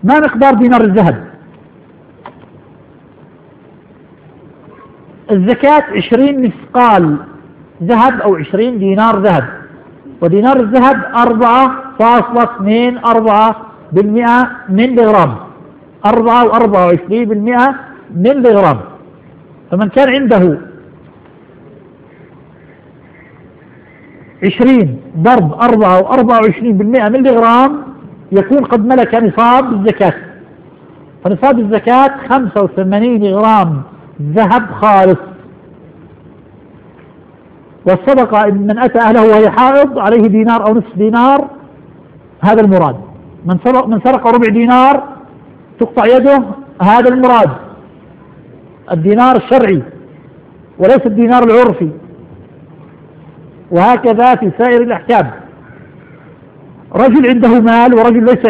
ما مقدار دينار الذهب؟ الزكاة 20 مثقال ذهب أو 20 دينار ذهب، ودينار الذهب 4.24% من الغرام، 4.24% من الغرام. فمن كان عنده 20 ضرب 4.24% من الغرام يكون قد ملك نصاب الزكاة. فنصاب الزكاة 85 غرام ذهب خالص. والصدقة إن من أتى أهله وهي حائض عليه دينار أو نصف دينار، هذا المراد. من سرق ربع دينار تقطع يده، هذا المراد، الدينار الشرعي وليس الدينار العرفي. وهكذا في سائر الأحكام. رجل عنده مال ورجل ليس